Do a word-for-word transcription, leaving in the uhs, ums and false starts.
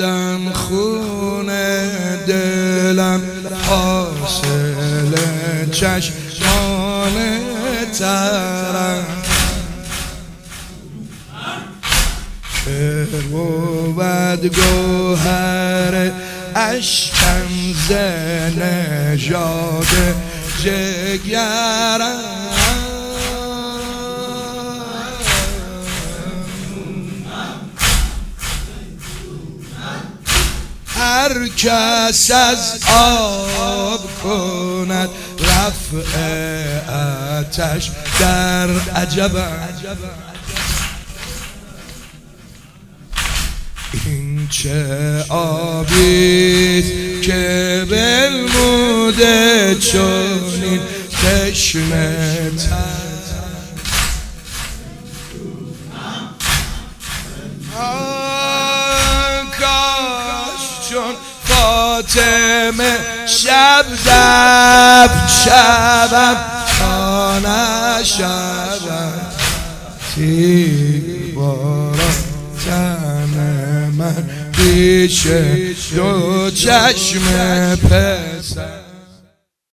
کردن خون دلم حاصل چشمان ترم که بود گوهر اشکم ز نژاد جگرم هر کس از آب کند رفع آتش در عجبم این چه آبیست که بلموده چنین تشنه تر چون فاطمه شب دب شبم تا نشبم تیر باران تن من پیش دو چشم پسر